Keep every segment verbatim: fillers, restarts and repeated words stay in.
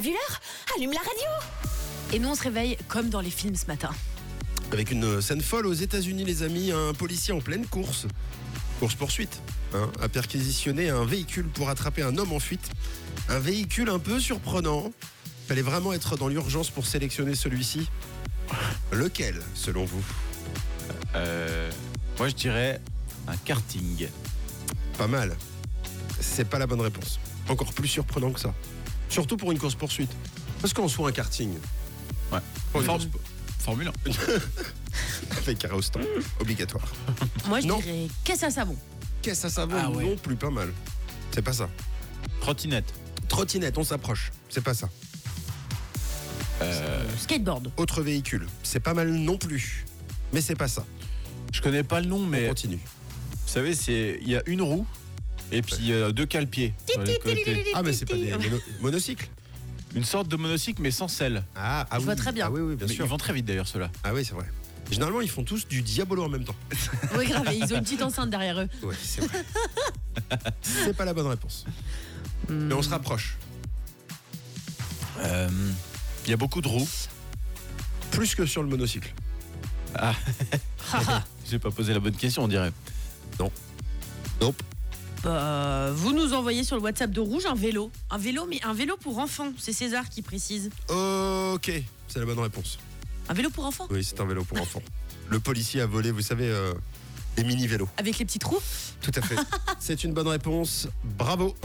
vu l'heure? Allume la radio. Et nous, on se réveille comme dans les films ce matin. Avec une scène folle aux États-Unis, les amis, un policier en pleine course, course-poursuite, hein, a perquisitionné un véhicule pour attraper un homme en fuite. Un véhicule un peu surprenant. Fallait vraiment être dans l'urgence pour sélectionner celui-ci. Lequel, selon vous? Euh, moi, je dirais un karting. Pas mal. C'est pas la bonne réponse. Encore plus surprenant que ça. Surtout pour une course-poursuite. Parce qu'en soit un karting. Ouais. Pour une For- course- Formule un. Avec arrêt au stand. Obligatoire. Moi, je Non. dirais caisse à savon. Caisse à savon Ah ouais. non plus, pas mal. C'est pas ça. Trottinette. Trottinette, on s'approche. C'est pas ça. Euh, Skateboard. Autre véhicule. C'est pas mal non plus. Mais c'est pas ça. je connais pas le nom, On mais continue. vous savez, c'est il y a une roue et puis euh, deux cale-pieds sur les côtés. Ah, mais c'est pas des mono- monocycles. Une sorte de monocycle, mais sans selle. Ah, ah Je oui. vois très bien. Ah oui, oui, bien Mais sûr. ils vont très vite d'ailleurs, ceux-là. Ah oui, c'est vrai. Généralement, ils font tous du diabolo en même temps. Oui, grave. Et ils ont une petite enceinte derrière eux. Oui, c'est vrai. C'est pas la bonne réponse. Mais on se rapproche. Euh, Il y a beaucoup de roues. Plus que sur le monocycle. Ah, j'ai pas posé la bonne question, on dirait. Nope. Bah, vous nous envoyez sur le WhatsApp de Rouge un vélo. Un vélo, mais un vélo pour enfants. C'est César qui précise. Ok, c'est la bonne réponse. Un vélo pour enfants? Oui, c'est un vélo pour enfants. Le policier a volé, vous savez, euh, les mini-vélos. Avec les petits trous? Tout à fait. C'est une bonne réponse. Bravo.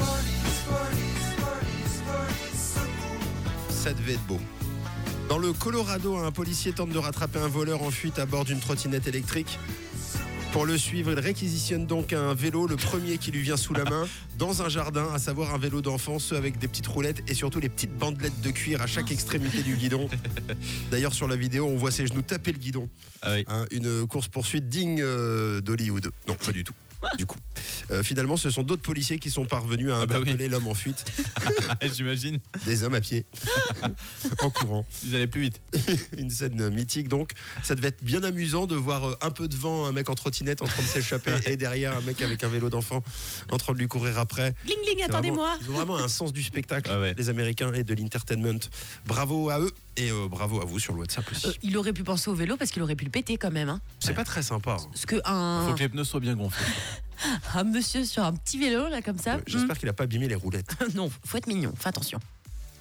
Ça devait être beau. Dans le Colorado, un policier tente de rattraper un voleur en fuite à bord d'une trottinette électrique. Pour le suivre, il réquisitionne donc un vélo, le premier qui lui vient sous la main, dans un jardin, à savoir un vélo d'enfant, ceux avec des petites roulettes et surtout les petites bandelettes de cuir à chaque extrémité du guidon. D'ailleurs, sur la vidéo, on voit ses genoux taper le guidon. Ah oui. Hein, une course-poursuite digne euh, d'Hollywood. Non, pas du tout. Du coup, Euh, finalement, ce sont d'autres policiers qui sont parvenus à Ah bah interpeller oui. l'homme en fuite. J'imagine. Des hommes à pied, en courant. Ils allaient plus vite. Une scène mythique donc. Ça devait être bien amusant de voir euh, un peu devant un mec en trottinette en train de s'échapper et derrière un mec avec un vélo d'enfant en train de lui courir après. Gling, gling, C'est attendez-moi. vraiment- Ils ont vraiment un sens du spectacle, Ah ouais. les Américains, et de l'entertainment. Bravo à eux et euh, bravo à vous sur le WhatsApp aussi. Euh, il aurait pu penser au vélo parce qu'il aurait pu le péter quand même. Hein. C'est pas très sympa. hein. Parce que Faut un, que les pneus soient bien gonflés. un monsieur sur un petit vélo, là, comme ça, Ouais, J'espère qu'il a pas abîmé les roulettes. hmm, non, faut être mignon, fais attention.